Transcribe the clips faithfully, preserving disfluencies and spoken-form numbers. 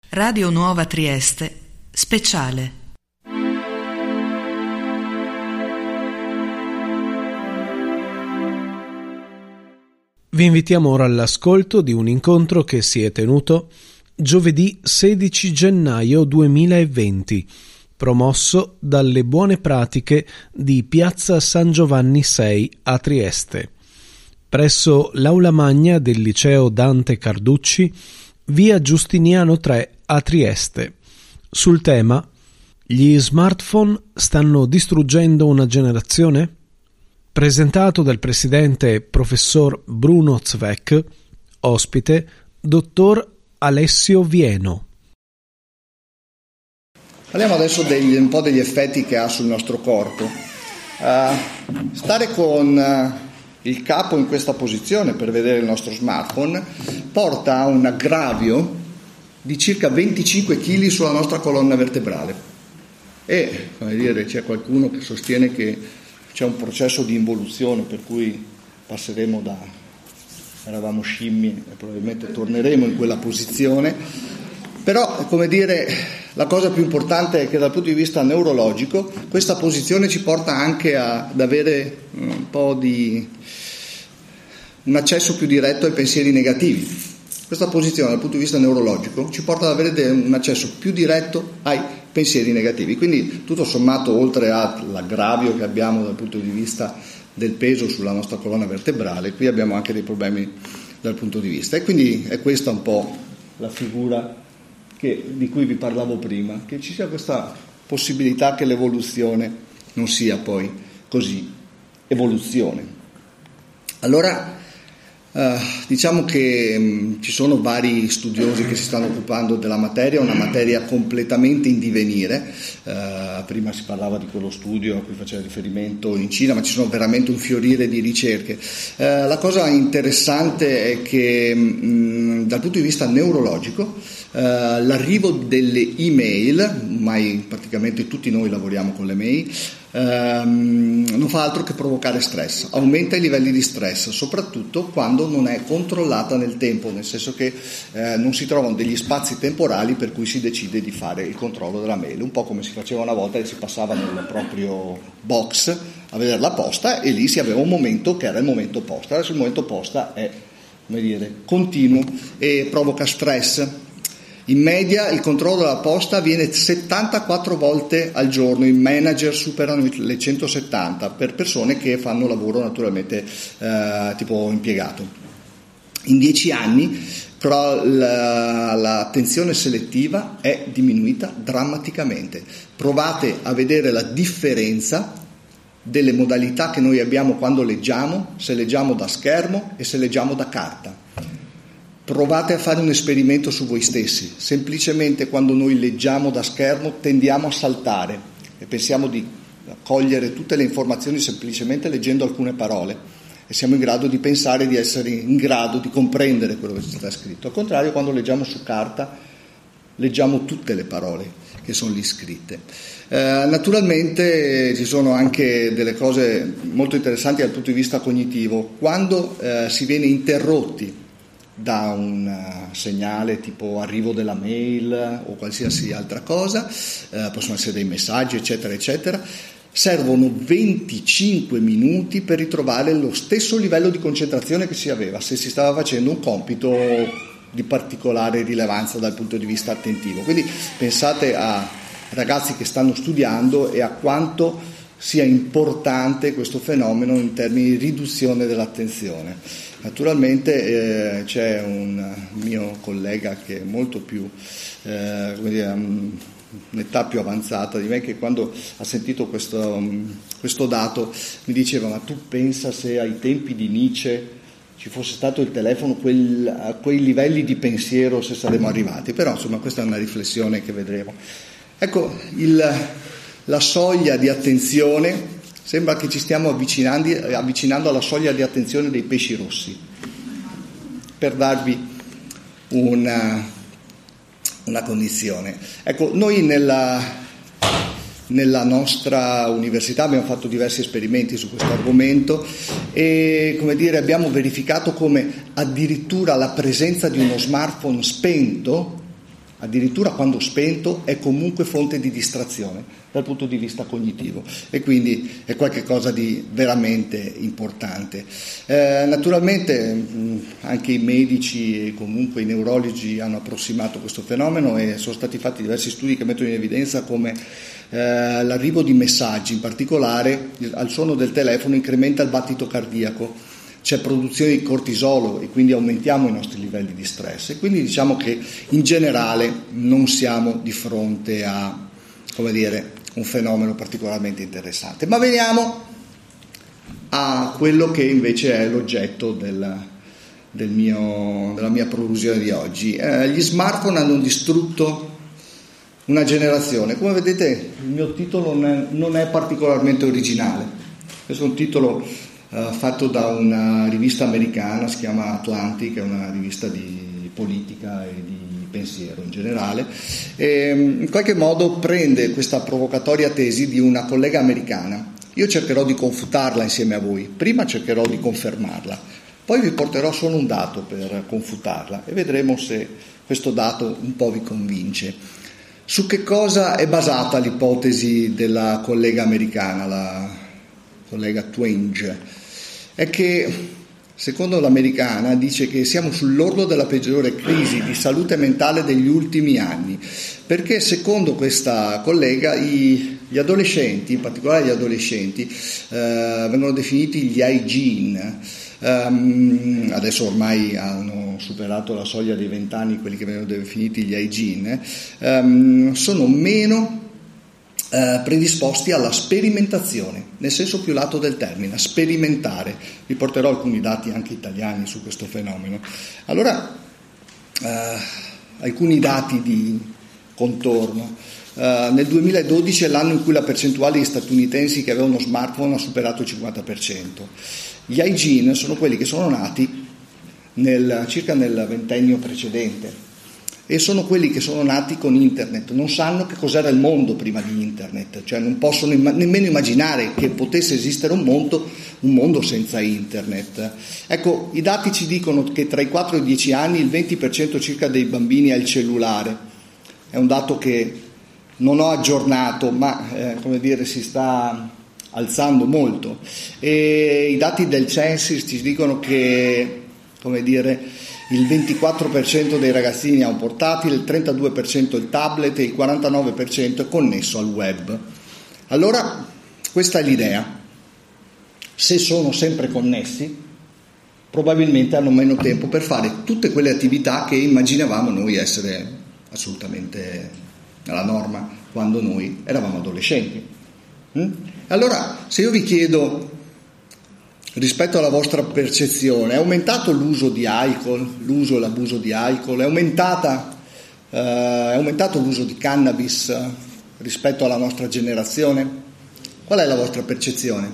Radio Nuova Trieste, speciale. Vi invitiamo ora all'ascolto di un incontro che si è tenuto giovedì sedici gennaio duemilaventi, promosso dalle Buone Pratiche di Piazza San Giovanni sei a Trieste, presso l'Aula Magna del Liceo Dante Carducci, via Giustiniano tre a Trieste, sul tema «Gli smartphone stanno distruggendo una generazione?», presentato dal presidente professor Bruno Zweck, ospite dottor Alessio Vieno. Parliamo adesso degli, un po' degli effetti che ha sul nostro corpo. Uh, stare con uh, il capo in questa posizione per vedere il nostro smartphone porta a un aggravio di circa venticinque chili sulla nostra colonna vertebrale e, come dire, c'è qualcuno che sostiene che c'è un processo di involuzione per cui passeremo da eravamo scimmie e probabilmente torneremo in quella posizione, però, come dire, la cosa più importante è che dal punto di vista neurologico questa posizione ci porta anche a, ad avere un po' di un accesso più diretto ai pensieri negativi. Questa posizione dal punto di vista neurologico ci porta ad avere un accesso più diretto ai pensieri negativi. Quindi tutto sommato, oltre all'aggravio che abbiamo dal punto di vista del peso sulla nostra colonna vertebrale, qui abbiamo anche dei problemi dal punto di vista. E quindi è questa un po' la figura che, di cui vi parlavo prima, che ci sia questa possibilità che l'evoluzione non sia poi così evoluzione. Allora, Uh, diciamo che mh, ci sono vari studiosi che si stanno occupando della materia, una materia completamente in divenire. Uh, prima si parlava di quello studio a cui faceva riferimento in Cina, ma ci sono veramente un fiorire di ricerche. Uh, la cosa interessante è che mh, dal punto di vista neurologico uh, l'arrivo delle email, ormai praticamente tutti noi lavoriamo con le mail, Um, non fa altro che provocare stress, aumenta i livelli di stress, soprattutto quando non è controllata nel tempo, nel senso che eh, non si trovano degli spazi temporali per cui si decide di fare il controllo della mail, un po' come si faceva una volta che si passava nel proprio box a vedere la posta e lì si aveva un momento che era il momento posta. Adesso il momento posta è, come dire, continuo e provoca stress. In media il controllo della posta avviene settantaquattro volte al giorno, i manager superano le centosettanta per persone che fanno lavoro naturalmente eh, tipo impiegato. In dieci anni però la, l'attenzione selettiva è diminuita drammaticamente. Provate a vedere la differenza delle modalità che noi abbiamo quando leggiamo, se leggiamo da schermo e se leggiamo da carta. Provate a fare un esperimento su voi stessi. Semplicemente quando noi leggiamo da schermo tendiamo a saltare e pensiamo di cogliere tutte le informazioni semplicemente leggendo alcune parole e siamo in grado di pensare di essere in grado di comprendere quello che sta scritto. Al contrario, quando leggiamo su carta leggiamo tutte le parole che sono lì scritte. Eh, naturalmente ci sono anche delle cose molto interessanti dal punto di vista cognitivo. Quando eh, si viene interrotti da un segnale tipo arrivo della mail o qualsiasi altra cosa, eh, possono essere dei messaggi eccetera eccetera, servono venticinque minuti per ritrovare lo stesso livello di concentrazione che si aveva se si stava facendo un compito di particolare rilevanza dal punto di vista attentivo. Quindi pensate a ragazzi che stanno studiando e a quanto sia importante questo fenomeno in termini di riduzione dell'attenzione. Naturalmente eh, c'è un mio collega che è molto più, eh, come dire, un'età più avanzata di me, che quando ha sentito questo, questo dato mi diceva: ma tu pensa se ai tempi di Nietzsche ci fosse stato il telefono quel, a quei livelli di pensiero, se saremmo arrivati. Però insomma questa è una riflessione che vedremo. Ecco, il, la soglia di attenzione sembra che ci stiamo avvicinando, avvicinando alla soglia di attenzione dei pesci rossi. Per darvi una, una condizione. Ecco, noi nella, nella nostra università abbiamo fatto diversi esperimenti su questo argomento e, come dire, abbiamo verificato come addirittura la presenza di uno smartphone spento addirittura quando spento è comunque fonte di distrazione dal punto di vista cognitivo, e quindi è qualcosa di veramente importante. Eh, naturalmente mh, anche i medici e comunque i neurologi hanno approssimato questo fenomeno e sono stati fatti diversi studi che mettono in evidenza come eh, l'arrivo di messaggi, in particolare al suono del telefono, incrementa il battito cardiaco, c'è produzione di cortisolo e quindi aumentiamo i nostri livelli di stress, e quindi diciamo che in generale non siamo di fronte a, come dire, un fenomeno particolarmente interessante. Ma veniamo a quello che invece è l'oggetto del, del mio, della mia prolusione di oggi. Eh, gli smartphone hanno distrutto una generazione. Come vedete il mio titolo non è, non è particolarmente originale. Questo è un titolo Uh, fatto da una rivista americana, si chiama Atlantic, è una rivista di politica e di pensiero in generale, e in qualche modo prende questa provocatoria tesi di una collega americana. Io cercherò di confutarla insieme a voi, prima cercherò di confermarla, poi vi porterò solo un dato per confutarla e vedremo se questo dato un po' vi convince. Su che cosa è basata l'ipotesi della collega americana, la collega Twenge? È che, secondo l'americana, dice che siamo sull'orlo della peggiore crisi di salute mentale degli ultimi anni, perché secondo questa collega i, gli adolescenti, in particolare gli adolescenti, eh, vengono definiti gli hygiene. Um, adesso ormai hanno superato la soglia dei vent'anni quelli che vengono definiti gli hygiene, um, sono meno Eh, predisposti alla sperimentazione, nel senso più lato del termine, a sperimentare. Vi porterò alcuni dati anche italiani su questo fenomeno. Allora, eh, alcuni dati di contorno. Eh, nel duemiladodici è l'anno in cui la percentuale di statunitensi che avevano smartphone ha superato il cinquanta per cento. Gli hygiene sono quelli che sono nati nel, circa nel ventennio precedente, e sono quelli che sono nati con internet, non sanno che cos'era il mondo prima di internet, cioè non possono imma- nemmeno immaginare che potesse esistere un mondo, un mondo senza internet. Ecco, i dati ci dicono che tra i quattro e i dieci anni il venti per cento circa dei bambini ha il cellulare. È un dato che non ho aggiornato, ma eh, come dire, si sta alzando molto, e i dati del Censis ci dicono che, come dire, il ventiquattro per cento dei ragazzini ha un portatile, il trentadue per cento il tablet e il quarantanove per cento è connesso al web. Allora, questa è l'idea. Se sono sempre connessi, probabilmente hanno meno tempo per fare tutte quelle attività che immaginavamo noi essere assolutamente nella norma quando noi eravamo adolescenti. Mm? Allora, se io vi chiedo, rispetto alla vostra percezione, è aumentato l'uso di alcol, l'uso e l'abuso di alcol, è aumentata, eh, è aumentato l'uso di cannabis rispetto alla nostra generazione? Qual è la vostra percezione?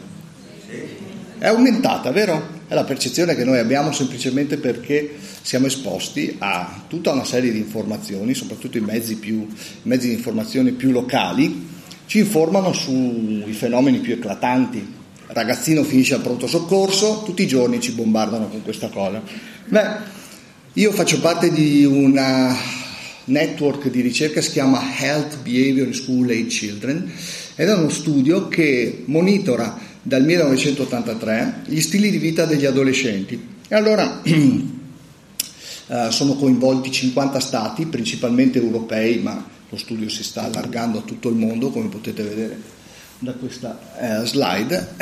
È aumentata, vero? È la percezione che noi abbiamo semplicemente perché siamo esposti a tutta una serie di informazioni, soprattutto i mezzi, più, mezzi di informazione più locali, ci informano sui fenomeni più eclatanti. Ragazzino finisce al pronto soccorso, tutti i giorni ci bombardano con questa cosa. Beh, io faccio parte di una network di ricerca che si chiama Health Behavior in School Age Children, ed è uno studio che monitora dal millenovecentottantatré gli stili di vita degli adolescenti. E allora eh, sono coinvolti cinquanta stati, principalmente europei, ma lo studio si sta allargando a tutto il mondo, come potete vedere da questa eh, slide.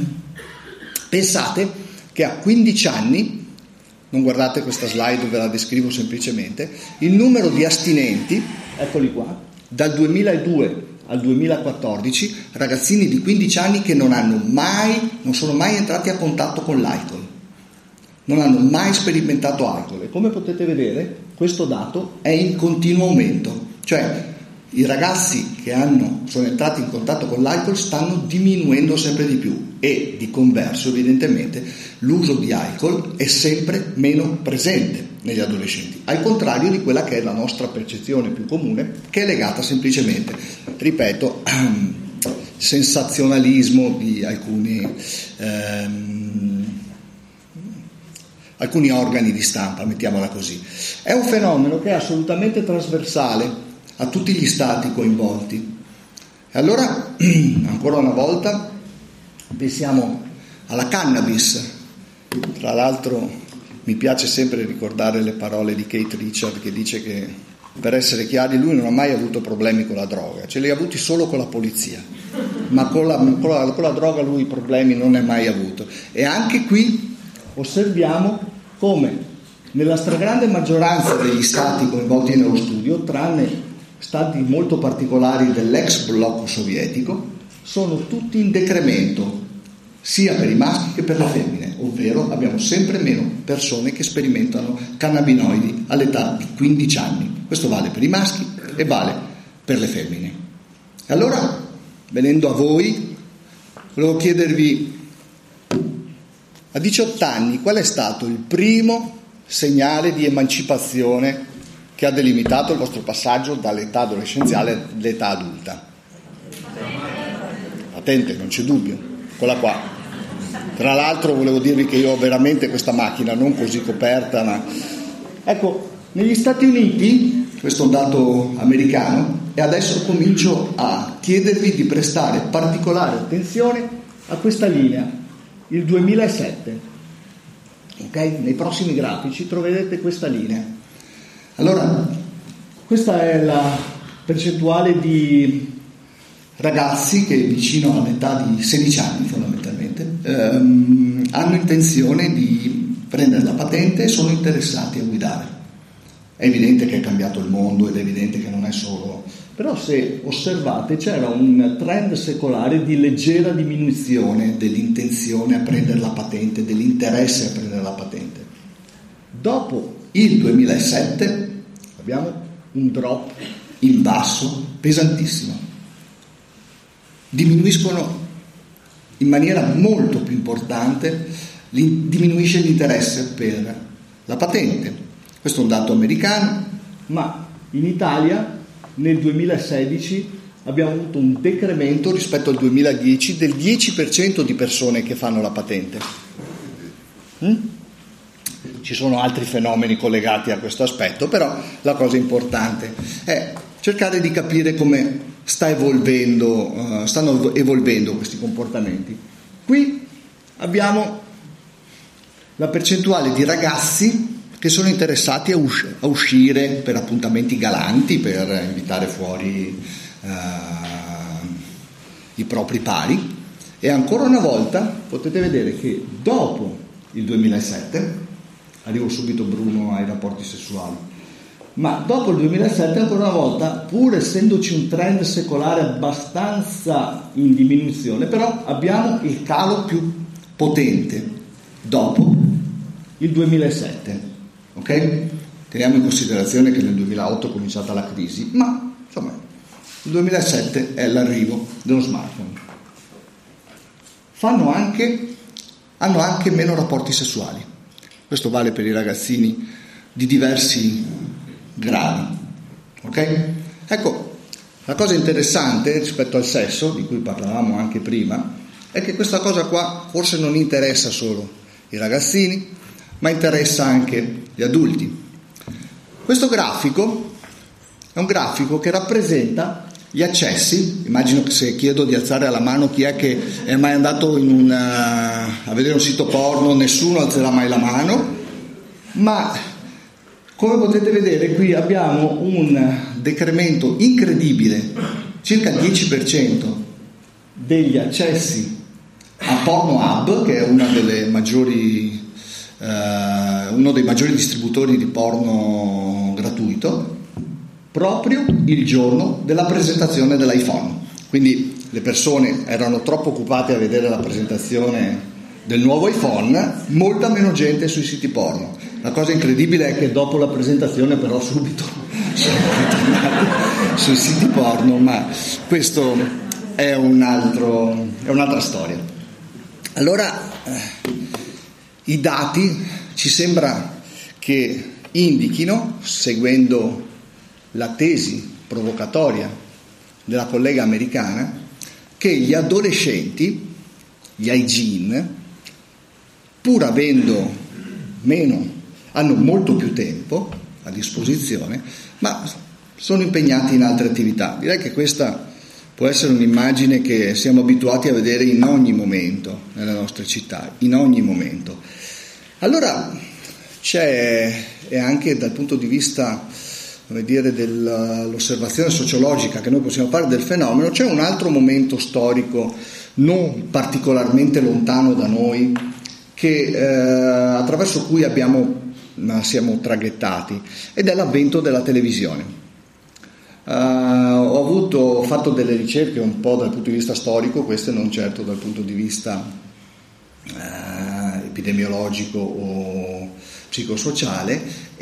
Pensate che a quindici anni, non guardate questa slide, ve la descrivo semplicemente, il numero di astinenti, eccoli qua, dal duemiladue al duemilaquattordici, ragazzini di quindici anni che non hanno mai, non sono mai entrati a contatto con l'alcol, non hanno mai sperimentato alcol, e come potete vedere questo dato è in continuo aumento, cioè i ragazzi che hanno, sono entrati in contatto con l'alcol stanno diminuendo sempre di più, e di converso evidentemente l'uso di alcol è sempre meno presente negli adolescenti, al contrario di quella che è la nostra percezione più comune, che è legata semplicemente, ripeto, al sensazionalismo di alcuni, ehm, alcuni organi di stampa, mettiamola così. È un fenomeno che è assolutamente trasversale a tutti gli stati coinvolti. E allora, ancora una volta, pensiamo alla cannabis. Tra l'altro mi piace sempre ricordare le parole di Keith Richards, che dice che, per essere chiari, lui non ha mai avuto problemi con la droga, ce li ha avuti solo con la polizia, ma con la, con la, con la droga lui problemi non ne ha mai avuto. E anche qui osserviamo come nella stragrande maggioranza degli stati coinvolti nello studio, tranne stati molto particolari dell'ex blocco sovietico, sono tutti in decremento, sia per i maschi che per le femmine, ovvero abbiamo sempre meno persone che sperimentano cannabinoidi all'età di quindici anni. Questo vale per i maschi e vale per le femmine. E allora, venendo a voi, volevo chiedervi, a diciotto anni, qual è stato il primo segnale di emancipazione che ha delimitato il vostro passaggio dall'età adolescenziale all'età adulta? Patente, non c'è dubbio, quella qua. Tra l'altro volevo dirvi che io ho veramente questa macchina, non così coperta, ma... Ecco, negli Stati Uniti, questo è un dato americano, e adesso comincio a chiedervi di prestare particolare attenzione a questa linea, il duemilasette. Ok? Nei prossimi grafici troverete questa linea. Allora, questa è la percentuale di ragazzi che vicino all'età di sedici anni fondamentalmente ehm, hanno intenzione di prendere la patente e sono interessati a guidare. È evidente che è cambiato il mondo ed è evidente che non è solo, però se osservate c'era un trend secolare di leggera diminuzione dell'intenzione a prendere la patente, dell'interesse a prendere la patente. Dopo il duemilasette abbiamo un drop in basso pesantissimo. Diminuiscono in maniera molto più importante, diminuisce l'interesse per la patente. Questo è un dato americano, ma in Italia nel duemilasedici abbiamo avuto un decremento rispetto al duemiladieci del dieci per cento di persone che fanno la patente. Mm? Ci sono altri fenomeni collegati a questo aspetto, però la cosa importante è cercare di capire come sta evolvendo, uh, stanno evolvendo questi comportamenti. Qui abbiamo la percentuale di ragazzi che sono interessati a, us- a uscire per appuntamenti galanti, per invitare fuori uh, i propri pari, e ancora una volta potete vedere che dopo il duemilasette, arrivo subito Bruno ai rapporti sessuali, ma dopo il duemilasette ancora una volta, pur essendoci un trend secolare abbastanza in diminuzione, però abbiamo il calo più potente dopo il duemilasette. Ok? Teniamo in considerazione che nel duemilaotto è cominciata la crisi, ma insomma il duemilasette è l'arrivo dello smartphone. Fanno anche, hanno anche meno rapporti sessuali. Questo vale per i ragazzini di diversi gradi. Ok? Ecco, la cosa interessante rispetto al sesso, di cui parlavamo anche prima, è che questa cosa qua forse non interessa solo i ragazzini, ma interessa anche gli adulti. Questo grafico è un grafico che rappresenta gli accessi. Immagino che se chiedo di alzare la mano chi è che è mai andato in una, a vedere un sito porno, nessuno alzerà mai la mano, ma come potete vedere qui abbiamo un decremento incredibile, circa il dieci per cento degli accessi a Pornhub, che è una delle maggiori Uh, uno dei maggiori distributori di porno gratuito, proprio il giorno della presentazione dell'iPhone. Quindi le persone erano troppo occupate a vedere la presentazione del nuovo iPhone, molta meno gente sui siti porno. La cosa incredibile è che dopo la presentazione però subito sono ritornati sui siti porno, ma questo è un altro, è un'altra storia. Allora i dati ci sembra che indichino, seguendo la tesi provocatoria della collega americana, che gli adolescenti, gli hygiene, pur avendo meno, hanno molto più tempo a disposizione, ma sono impegnati in altre attività. Direi che questa può essere un'immagine che siamo abituati a vedere in ogni momento nelle nostre città, in ogni momento. Allora c'è, e anche dal punto di vista, come dire, dell'osservazione sociologica che noi possiamo fare del fenomeno, c'è un altro momento storico non particolarmente lontano da noi, che eh, attraverso cui abbiamo, siamo traghettati, ed è l'avvento della televisione. Uh, ho avuto, ho fatto delle ricerche un po' dal punto di vista storico, queste non certo dal punto di vista uh, epidemiologico o psicosociale,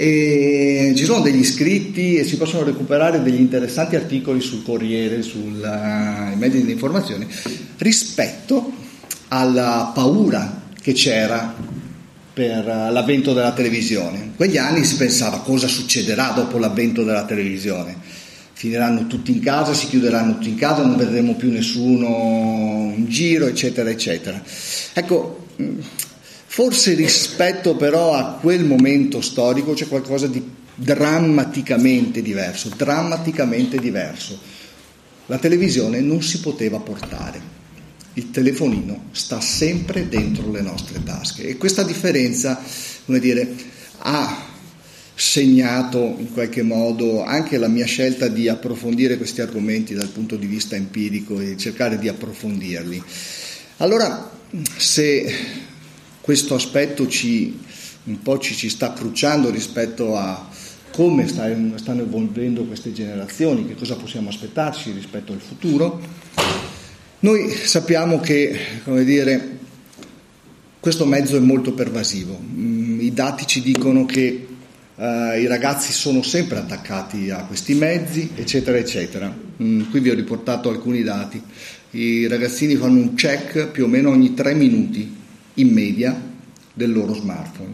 e ci sono degli scritti e si possono recuperare degli interessanti articoli sul Corriere, sui uh, mezzi di informazione, rispetto alla paura che c'era per uh, l'avvento della televisione. In quegli anni si pensava: cosa succederà dopo l'avvento della televisione? Finiranno tutti in casa, si chiuderanno tutti in casa, non vedremo più nessuno in giro, eccetera, eccetera. Ecco, forse rispetto però a quel momento storico c'è qualcosa di drammaticamente diverso, drammaticamente diverso. La televisione non si poteva portare, il telefonino sta sempre dentro le nostre tasche, e questa differenza, come dire, ha segnato in qualche modo anche la mia scelta di approfondire questi argomenti dal punto di vista empirico e cercare di approfondirli. Allora, se questo aspetto ci un po' ci, ci sta cruciando rispetto a come sta, stanno evolvendo queste generazioni, che cosa possiamo aspettarci rispetto al futuro, noi sappiamo che, come dire, questo mezzo è molto pervasivo. I dati ci dicono che Uh, i ragazzi sono sempre attaccati a questi mezzi, eccetera, eccetera. Mm, qui vi ho riportato alcuni dati. I ragazzini fanno un check più o meno ogni tre minuti in media del loro smartphone.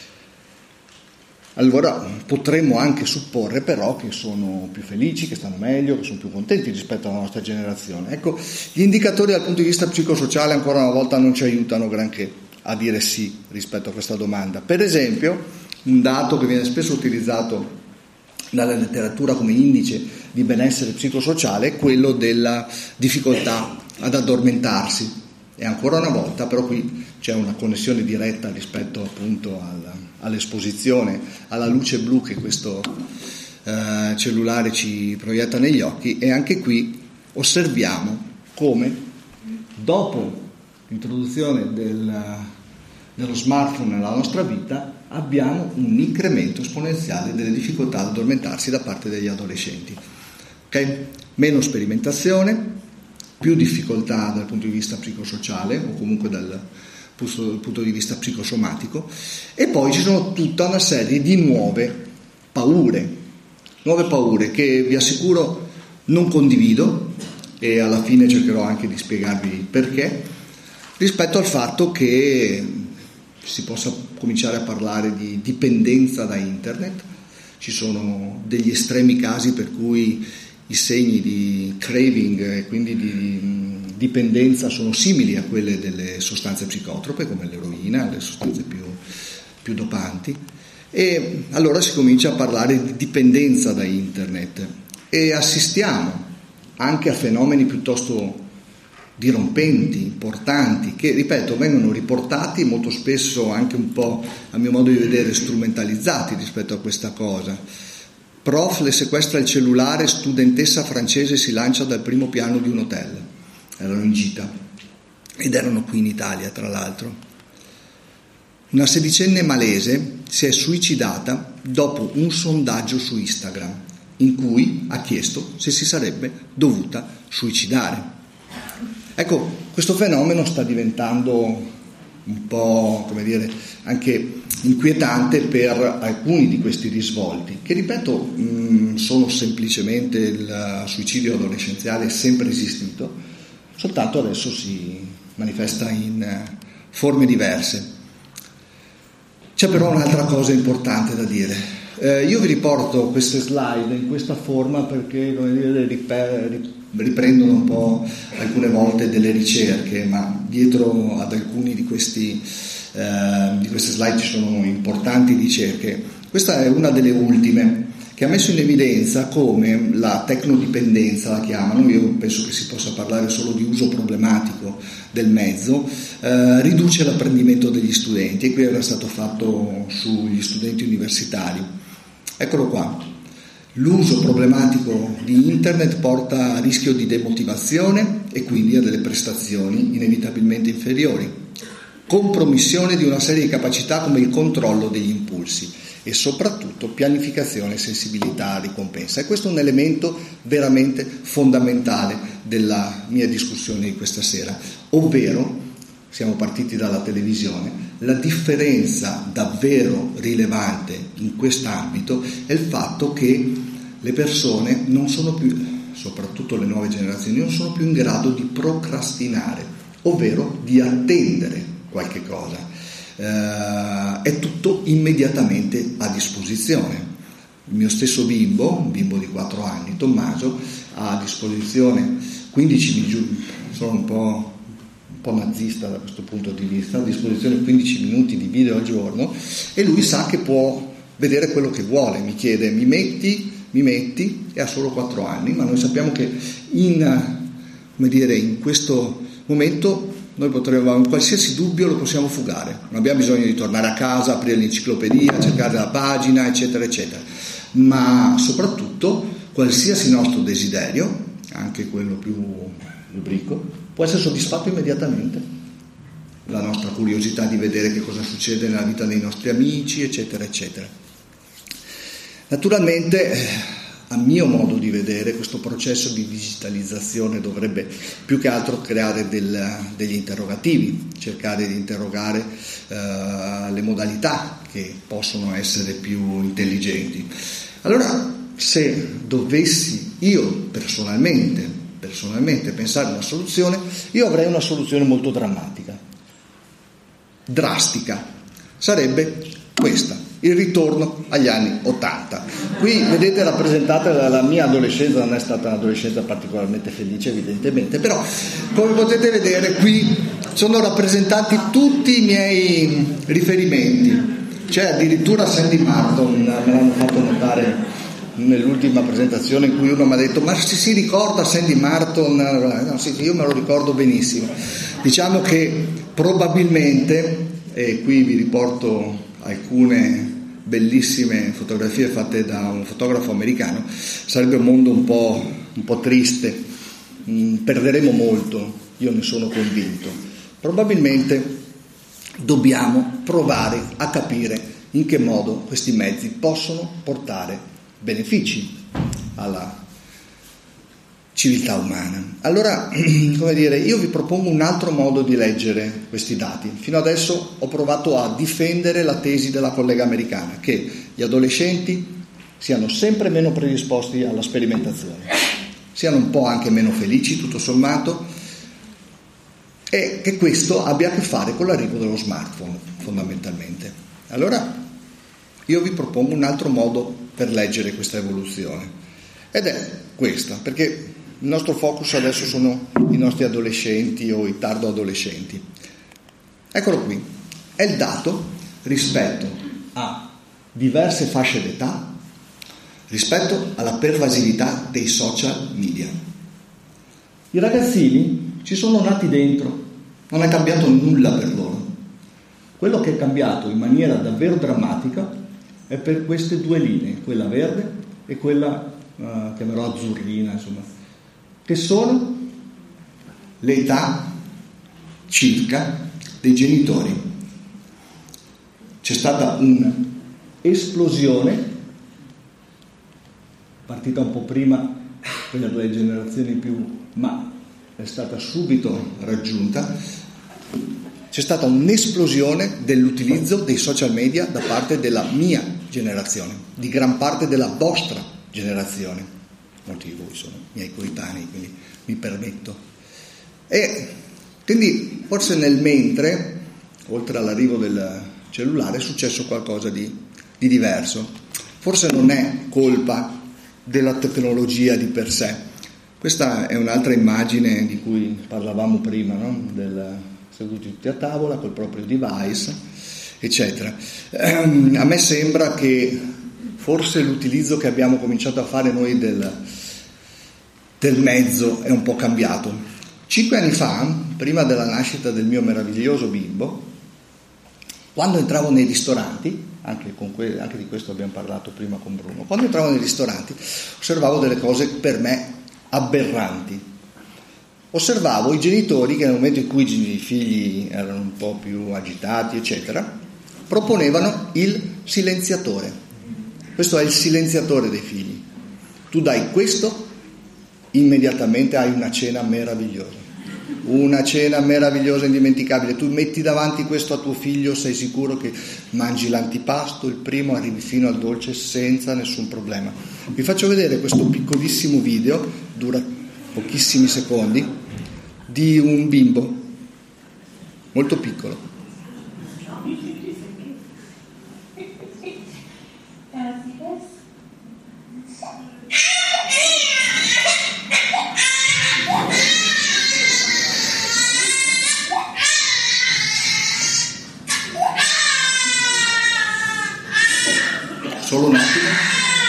Allora potremmo anche supporre però che sono più felici, che stanno meglio, che sono più contenti rispetto alla nostra generazione. Ecco, gli indicatori dal punto di vista psicosociale ancora una volta non ci aiutano granché a dire sì rispetto a questa domanda. Per esempio, un dato che viene spesso utilizzato dalla letteratura come indice di benessere psicosociale è quello della difficoltà ad addormentarsi, e ancora una volta però qui c'è una connessione diretta rispetto appunto alla, all'esposizione alla luce blu che questo eh, cellulare ci proietta negli occhi, e anche qui osserviamo come dopo l'introduzione del, dello smartphone nella nostra vita abbiamo un incremento esponenziale delle difficoltà ad addormentarsi da parte degli adolescenti. Okay? Meno sperimentazione, più difficoltà dal punto di vista psicosociale o comunque dal punto di vista psicosomatico, e poi ci sono tutta una serie di nuove paure, nuove paure che vi assicuro non condivido, e alla fine cercherò anche di spiegarvi il perché, rispetto al fatto che si possa cominciare a parlare di dipendenza da internet. Ci sono degli estremi casi per cui i segni di craving e quindi di dipendenza sono simili a quelle delle sostanze psicotrope come l'eroina, le sostanze più, più dopanti, e allora si comincia a parlare di dipendenza da internet, e assistiamo anche a fenomeni piuttosto dirompenti, importanti, che, ripeto, vengono riportati molto spesso anche un po', a mio modo di vedere, strumentalizzati rispetto a questa cosa. Prof le sequestra il cellulare, studentessa francese si lancia dal primo piano di un hotel. Erano in gita ed erano qui in Italia, tra l'altro. Una sedicenne malese si è suicidata dopo un sondaggio su Instagram in cui ha chiesto se si sarebbe dovuta suicidare. Ecco, questo fenomeno sta diventando un po', come dire, anche inquietante per alcuni di questi risvolti, che, ripeto, mh, sono semplicemente il suicidio adolescenziale, è sempre esistito, soltanto adesso si manifesta in forme diverse. C'è però un'altra cosa importante da dire. eh, io vi riporto queste slide in questa forma perché, come dire, riper- riprendono un po' alcune volte delle ricerche, ma dietro ad alcuni di questi eh, di queste slide ci sono importanti ricerche. Questa è una delle ultime che ha messo in evidenza come la tecnodipendenza, la chiamano, io penso che si possa parlare solo di uso problematico del mezzo, eh, riduce l'apprendimento degli studenti, e qui era stato fatto sugli studenti universitari. Eccolo qua. L'uso problematico di internet porta a rischio di demotivazione e quindi a delle prestazioni inevitabilmente inferiori, compromissione di una serie di capacità come il controllo degli impulsi e soprattutto pianificazione, sensibilità, ricompensa. E questo è un elemento veramente fondamentale della mia discussione di questa sera, ovvero, siamo partiti dalla televisione, la differenza davvero rilevante in quest'ambito è il fatto che le persone non sono più, soprattutto le nuove generazioni, non sono più in grado di procrastinare, ovvero di attendere qualche cosa. Uh, è tutto immediatamente a disposizione. Il mio stesso bimbo, un bimbo di quattro anni, Tommaso, ha a disposizione quindici minuti, sono un po', un po' nazista da questo punto di vista, a disposizione quindici minuti di video al giorno, e lui sa che può vedere quello che vuole. Mi chiede, mi metti, mi metti, e ha solo quattro anni, ma noi sappiamo che in, come dire, in questo momento noi potremmo, in qualsiasi dubbio lo possiamo fugare, non abbiamo bisogno di tornare a casa, aprire l'enciclopedia, cercare la pagina, eccetera eccetera, ma soprattutto qualsiasi nostro desiderio, anche quello più lubrico, può essere soddisfatto immediatamente. La nostra curiosità di vedere che cosa succede nella vita dei nostri amici, eccetera eccetera. Naturalmente, a mio modo di vedere, questo processo di digitalizzazione dovrebbe più che altro creare del, degli interrogativi, cercare di interrogare uh, le modalità che possono essere più intelligenti. Allora, se dovessi io personalmente, personalmente pensare a una soluzione, io avrei una soluzione molto drammatica, drastica, sarebbe questa: il ritorno agli anni ottanta. Qui vedete rappresentata la mia adolescenza, non è stata un'adolescenza particolarmente felice evidentemente, però come potete vedere qui sono rappresentati tutti i miei riferimenti. C'è addirittura Sandy Martin, me l'hanno fatto notare nell'ultima presentazione, in cui uno mi ha detto: ma si, si ricorda Sandy Martin? No, sì, io me lo ricordo benissimo. Diciamo che probabilmente, e qui vi riporto alcune bellissime fotografie fatte da un fotografo americano, sarebbe un mondo un po', un po' triste, mm, perderemo molto, io ne sono convinto. Probabilmente dobbiamo provare a capire in che modo questi mezzi possono portare benefici alla civiltà umana. Allora, come dire, io vi propongo un altro modo di leggere questi dati. Fino adesso ho provato a difendere la tesi della collega americana, che gli adolescenti siano sempre meno predisposti alla sperimentazione, siano un po' anche meno felici, tutto sommato, e che questo abbia a che fare con l'arrivo dello smartphone, fondamentalmente. Allora, io vi propongo un altro modo per leggere questa evoluzione, ed è questa, perché il nostro focus adesso sono i nostri adolescenti o i tardo adolescenti. Eccolo qui, è il dato rispetto a diverse fasce d'età, rispetto alla pervasività dei social media. I ragazzini ci sono nati dentro, non è cambiato nulla per loro. Quello che è cambiato in maniera davvero drammatica è per queste due linee, quella verde e quella uh, chiamerò azzurrina, insomma, che sono l'età circa dei genitori. C'è stata un'esplosione, partita un po' prima quella delle generazioni più, ma è stata subito raggiunta. C'è stata un'esplosione dell'utilizzo dei social media da parte della mia generazione, di gran parte della vostra generazione. Molti di voi sono miei coetanei, quindi mi permetto. E quindi forse nel mentre, oltre all'arrivo del cellulare, è successo qualcosa di, di diverso. forse non è colpa della tecnologia di per sé. Questa è un'altra immagine di cui parlavamo prima, no? Del seduti tutti a tavola col proprio device, eccetera. Ehm, a me sembra che forse l'utilizzo che abbiamo cominciato a fare noi del, del mezzo è un po' cambiato. Cinque anni fa, prima della nascita del mio meraviglioso bimbo, quando entravo nei ristoranti, anche, con que- anche di questo abbiamo parlato prima con Bruno, quando entravo nei ristoranti osservavo delle cose per me aberranti. Osservavo i genitori che nel momento in cui i figli erano un po' più agitati, eccetera, proponevano il silenziatore. Questo è il silenziatore dei figli. Tu dai questo, immediatamente hai una cena meravigliosa. Una cena meravigliosa, indimenticabile. Tu metti davanti questo a tuo figlio, sei sicuro che mangi l'antipasto, il primo, arrivi fino al dolce senza nessun problema. Vi faccio vedere questo piccolissimo video, dura pochissimi secondi, di un bimbo molto piccolo. Solo un attimo.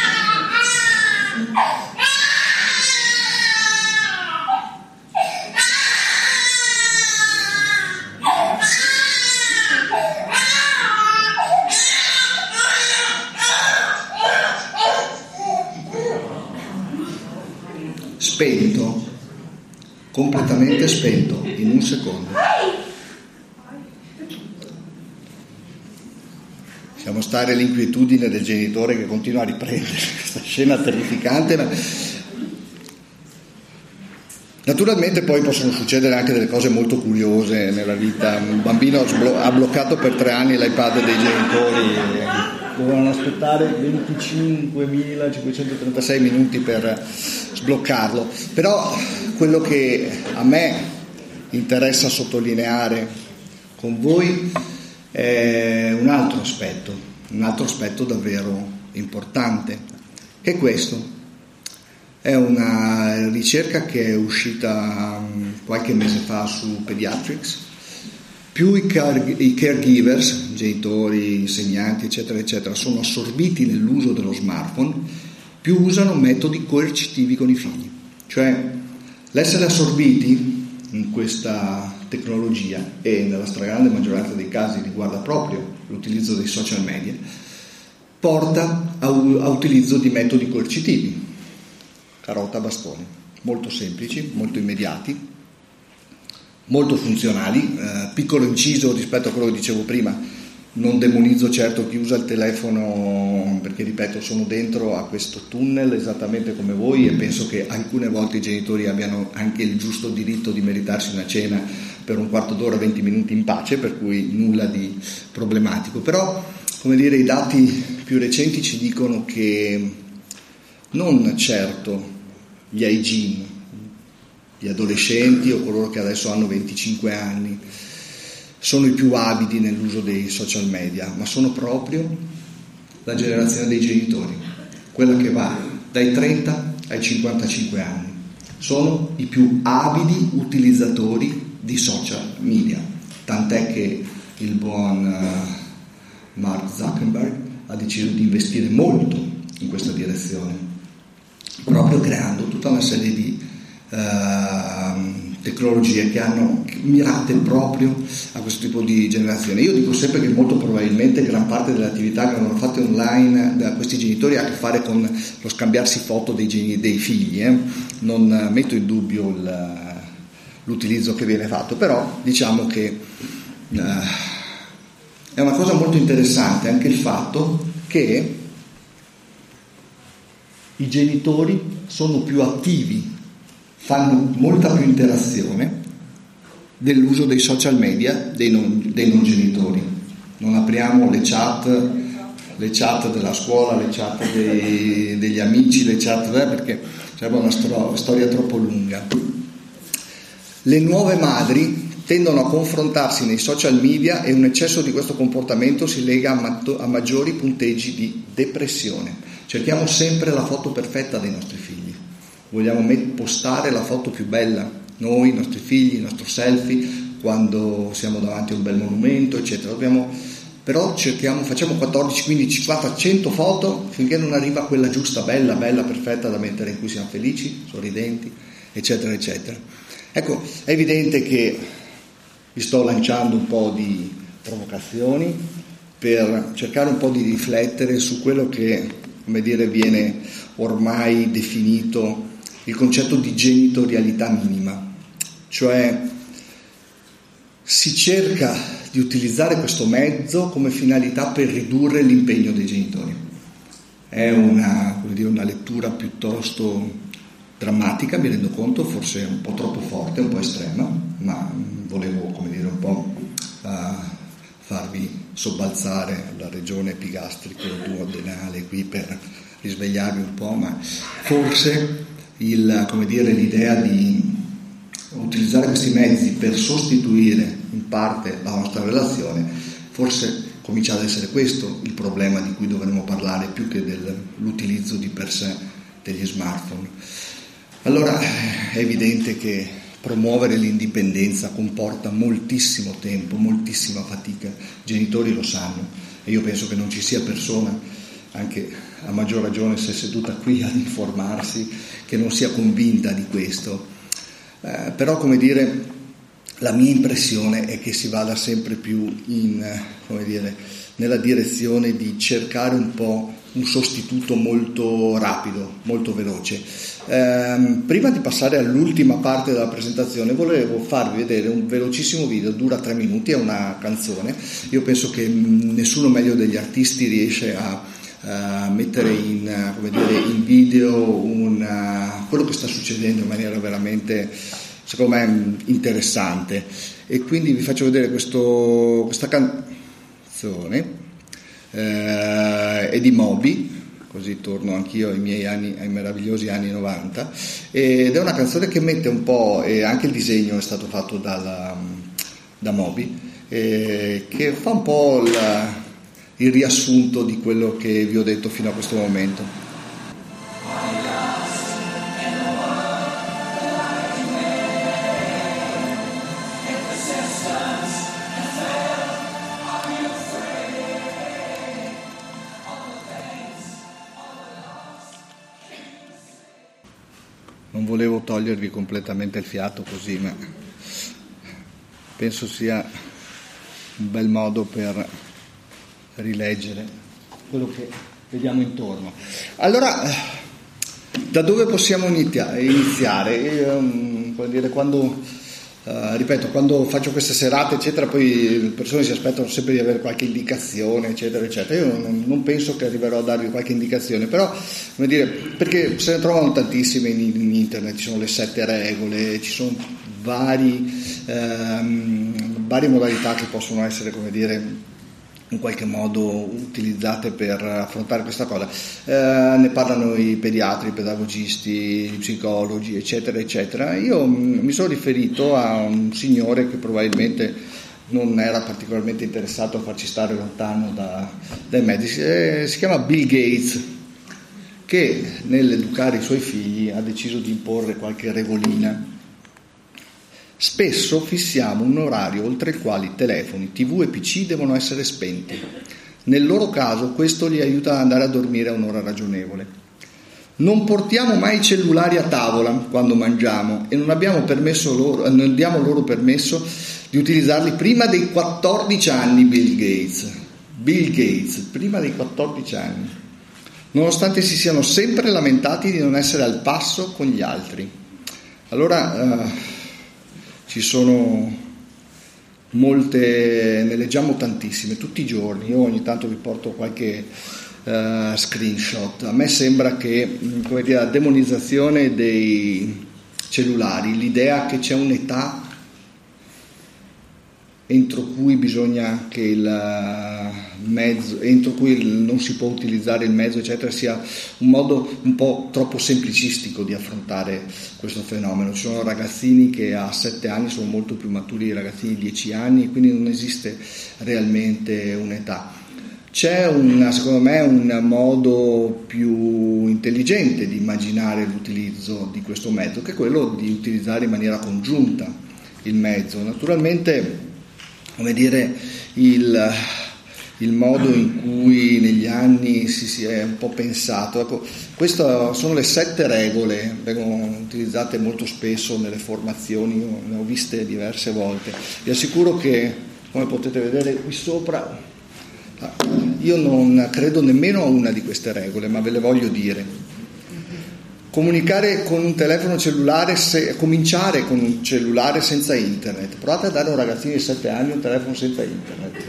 Spento, completamente spento, in un secondo. Possiamo stare l'inquietudine del genitore che continua a riprendere questa scena terrificante, ma naturalmente poi possono succedere anche delle cose molto curiose nella vita. Un bambino ha bloccato per tre anni l'iPad dei genitori, dovevano aspettare venticinquemilacinquecentotrentasei minuti per sbloccarlo. Però quello che a me interessa sottolineare con voi è un altro aspetto, un altro aspetto davvero importante, che è questo. È una ricerca che è uscita qualche mese fa su Pediatrics. Più i, care- i caregivers, genitori, insegnanti, eccetera, eccetera, sono assorbiti nell'uso dello smartphone, più usano metodi coercitivi con i figli. Cioè, l'essere assorbiti in questa tecnologia, e nella stragrande maggioranza dei casi riguarda proprio l'utilizzo dei social media, porta a, u- a utilizzo di metodi coercitivi, carota, bastone, molto semplici, molto immediati, molto funzionali. Eh, piccolo inciso rispetto a quello che dicevo prima, non demonizzo certo chi usa il telefono, perché ripeto, sono dentro a questo tunnel esattamente come voi, e penso che alcune volte i genitori abbiano anche il giusto diritto di meritarsi una cena per un quarto d'ora, venti minuti in pace, per cui nulla di problematico. Però, come dire, i dati più recenti ci dicono che non certo gli aging, gli adolescenti o coloro che adesso hanno venticinque anni sono i più avidi nell'uso dei social media, ma sono proprio la generazione dei genitori, quella che va dai trenta ai cinquantacinque anni. Sono i più avidi utilizzatori di social media, tant'è che il buon uh, Mark Zuckerberg ha deciso di investire molto in questa direzione, proprio creando tutta una serie di uh, tecnologie che hanno mirate proprio a questo tipo di generazione. Io dico sempre che molto probabilmente gran parte delle attività che vengono fatte online da questi genitori ha a che fare con lo scambiarsi foto dei, geni- dei figli, eh? Non metto in dubbio il, l'utilizzo che viene fatto, però diciamo che uh, è una cosa molto interessante anche il fatto che i genitori sono più attivi, fanno molta più interazione dell'uso dei social media dei non, dei non genitori. Non apriamo le chat, le chat della scuola, le chat dei, degli amici, le chat eh, perché sarebbe una stro- storia troppo lunga. Le nuove madri tendono a confrontarsi nei social media e un eccesso di questo comportamento si lega a, ma- a maggiori punteggi di depressione. Cerchiamo sempre la foto perfetta dei nostri figli, vogliamo met- postare la foto più bella, noi, i nostri figli, il nostro selfie, quando siamo davanti a un bel monumento, eccetera. Dobbiamo, però cerchiamo, facciamo quattordici, quindici, cinquanta, cento foto finché non arriva quella giusta, bella, bella, perfetta da mettere in cui siamo felici, sorridenti, eccetera, eccetera. Ecco, è evidente che vi sto lanciando un po' di provocazioni per cercare un po' di riflettere su quello che, come dire, viene ormai definito il concetto di genitorialità minima, cioè si cerca di utilizzare questo mezzo come finalità per ridurre l'impegno dei genitori. È una, come dire, una lettura piuttosto drammatica, mi rendo conto, forse un po' troppo forte, un po' estrema, ma volevo, come dire, un po' uh, farvi sobbalzare la regione epigastrico-duodenale qui per risvegliarvi un po', ma forse il, come dire, l'idea di utilizzare questi mezzi per sostituire in parte la nostra relazione, forse comincia ad essere questo il problema di cui dovremmo parlare più che dell'utilizzo di per sé degli smartphone. Allora è evidente che promuovere l'indipendenza comporta moltissimo tempo, moltissima fatica, i genitori lo sanno e io penso che non ci sia persona, anche a maggior ragione se è seduta qui ad informarsi, che non sia convinta di questo. Eh, però, come dire, la mia impressione è che si vada sempre più in, come dire, nella direzione di cercare un po' un sostituto molto rapido, molto veloce. Eh, prima di passare all'ultima parte della presentazione volevo farvi vedere un velocissimo video, dura tre minuti, è una canzone. Io penso che nessuno meglio degli artisti riesce a Uh, mettere in, uh, come dire, in video un, uh, quello che sta succedendo in maniera veramente, secondo me, interessante, e quindi vi faccio vedere questo, questa canzone uh, è di Moby, così torno anch'io ai miei anni, ai meravigliosi anni novanta, ed è una canzone che mette un po', e anche il disegno è stato fatto dalla, da Moby, eh, che fa un po' la il riassunto di quello che vi ho detto fino a questo momento. Non volevo togliervi completamente il fiato così, ma penso sia un bel modo per rileggere quello che vediamo intorno. Allora, da dove possiamo iniziare? Io, vuol dire, quando, uh, ripeto, quando faccio queste serate, eccetera, poi le persone si aspettano sempre di avere qualche indicazione, eccetera, eccetera. Io non, non penso che arriverò a darvi qualche indicazione, però, come dire, perché se ne trovano tantissime in, in internet, ci sono le sette regole, ci sono vari, ehm, varie modalità che possono essere, come dire, in qualche modo utilizzate per affrontare questa cosa. Eh, ne parlano i pediatri, i pedagogisti, i psicologi, eccetera, eccetera. Io mh, mi sono riferito a un signore che probabilmente non era particolarmente interessato a farci stare lontano da, dai medici, eh, si chiama Bill Gates, che nell'educare i suoi figli ha deciso di imporre qualche regolina. Spesso fissiamo un orario oltre il quale i telefoni, tivù e P C devono essere spenti. Nel loro caso questo li aiuta ad andare a dormire a un'ora ragionevole. Non portiamo mai i cellulari a tavola quando mangiamo e non abbiamo permesso loro, non diamo loro permesso di utilizzarli prima dei quattordici anni. Bill Gates, Bill Gates, prima dei quattordici anni, nonostante si siano sempre lamentati di non essere al passo con gli altri. Allora, uh, ci sono molte, ne leggiamo tantissime tutti i giorni. Io ogni tanto vi porto qualche uh, screenshot. A me sembra che, come dire, la demonizzazione dei cellulari, l'idea che c'è un'età entro cui bisogna che il mezzo, entro cui non si può utilizzare il mezzo, eccetera, sia un modo un po' troppo semplicistico di affrontare questo fenomeno. Ci sono ragazzini che a sette anni sono molto più maturi dei ragazzini di dieci anni, quindi non esiste realmente un'età. C'è una, secondo me, un modo più intelligente di immaginare l'utilizzo di questo mezzo, che è quello di utilizzare in maniera congiunta il mezzo. Naturalmente, come dire, il, il modo in cui negli anni si, si è un po' pensato, ecco, queste sono le sette regole, vengono utilizzate molto spesso nelle formazioni, ne ho viste diverse volte. Vi assicuro che, come potete vedere qui sopra, io non credo nemmeno a una di queste regole, ma ve le voglio dire. Comunicare con un telefono cellulare, se, cominciare con un cellulare senza internet. Provate a dare a un ragazzino di sette anni un telefono senza internet.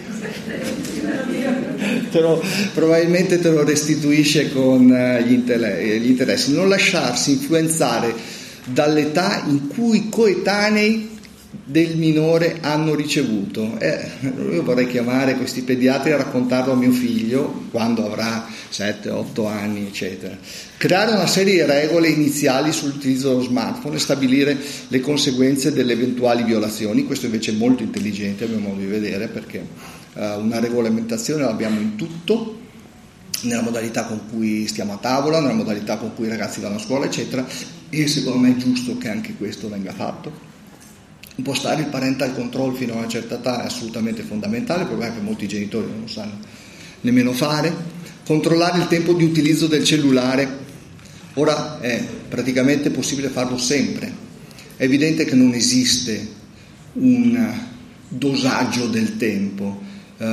Te lo, probabilmente te lo restituisce con gli, intele- gli interessi. Non lasciarsi influenzare dall'età in cui i coetanei del minore hanno ricevuto. Eh, io vorrei chiamare questi pediatri a raccontarlo a mio figlio quando avrà sette otto anni, eccetera. Creare una serie di regole iniziali sull'utilizzo dello smartphone e stabilire le conseguenze delle eventuali violazioni. Questo invece è molto intelligente a mio modo di vedere, perché eh, una regolamentazione l'abbiamo in tutto, nella modalità con cui stiamo a tavola, nella modalità con cui i ragazzi vanno a scuola, eccetera, e secondo me è giusto che anche questo venga fatto. Impostare il parental control fino a una certa età è assolutamente fondamentale, il problema è che molti genitori non lo sanno nemmeno fare. Controllare il tempo di utilizzo del cellulare, ora è praticamente possibile farlo sempre. È evidente che non esiste un dosaggio del tempo.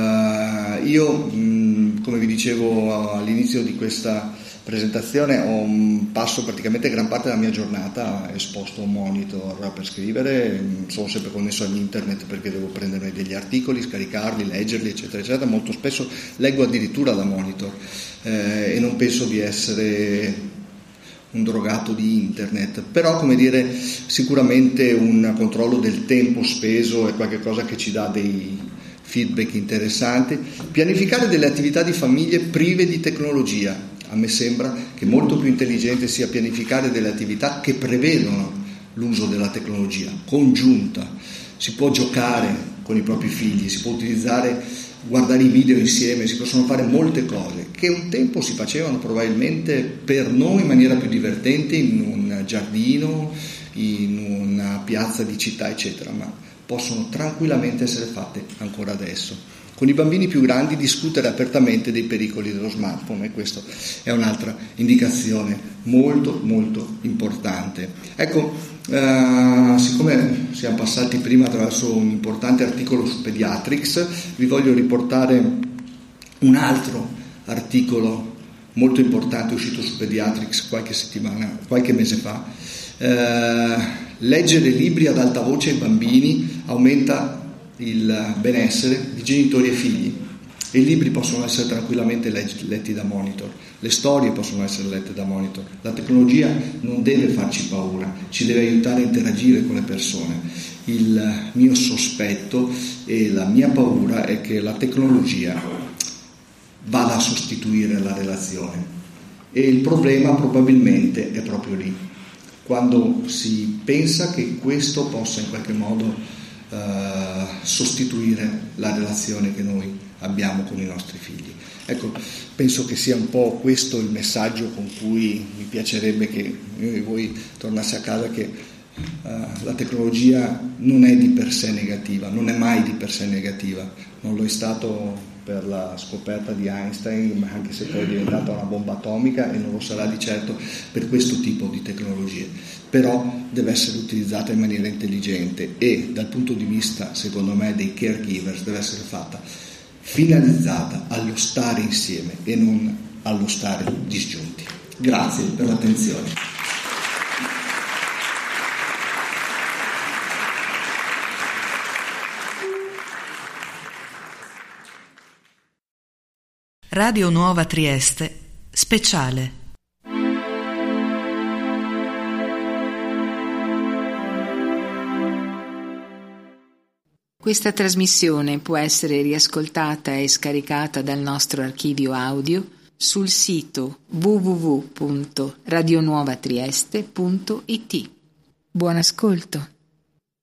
Uh, io, mh, come vi dicevo all'inizio di questa presentazione, ho un passo praticamente gran parte della mia giornata esposto a un monitor per scrivere, sono sempre connesso all'internet perché devo prendermi degli articoli, scaricarli, leggerli, eccetera, eccetera. Molto spesso leggo addirittura da monitor eh, e non penso di essere un drogato di internet, però, come dire, sicuramente un controllo del tempo speso è qualcosa che ci dà dei feedback interessanti. Pianificare delle attività di famiglie prive di tecnologia. A me sembra che molto più intelligente sia pianificare delle attività che prevedono l'uso della tecnologia, congiunta. Si può giocare con i propri figli, si può utilizzare, guardare i video insieme, si possono fare molte cose che un tempo si facevano probabilmente per noi in maniera più divertente in un giardino, in una piazza di città, eccetera, ma possono tranquillamente essere fatte ancora adesso. Con i bambini più grandi discutere apertamente dei pericoli dello smartphone, e questa è un'altra indicazione molto molto importante. Ecco, eh, siccome siamo passati prima attraverso un importante articolo su Pediatrics, vi voglio riportare un altro articolo molto importante uscito su Pediatrics qualche settimana, qualche mese fa. Eh, leggere libri ad alta voce ai bambini aumenta il benessere di genitori e figli, e i libri possono essere tranquillamente letti da monitor, le storie possono essere lette da monitor. La tecnologia non deve farci paura, ci deve aiutare a interagire con le persone. Il mio sospetto e la mia paura è che la tecnologia vada a sostituire la relazione, e il problema probabilmente è proprio lì, quando si pensa che questo possa in qualche modo Uh, sostituire la relazione che noi abbiamo con i nostri figli. Ecco, penso che sia un po' questo il messaggio con cui mi piacerebbe che io e voi tornasse a casa, che uh, la tecnologia non è di per sé negativa, non è mai di per sé negativa, non lo è stato per la scoperta di Einstein, ma anche se poi è diventata una bomba atomica, e non lo sarà di certo per questo tipo di tecnologie. Però deve essere utilizzata in maniera intelligente, e dal punto di vista, secondo me, dei caregivers deve essere fatta finalizzata allo stare insieme e non allo stare disgiunti. Grazie per l'attenzione. Radio Nuova Trieste, speciale. Questa trasmissione può essere riascoltata e scaricata dal nostro archivio audio sul sito w w w punto radionuovatrieste punto i t. Buon ascolto.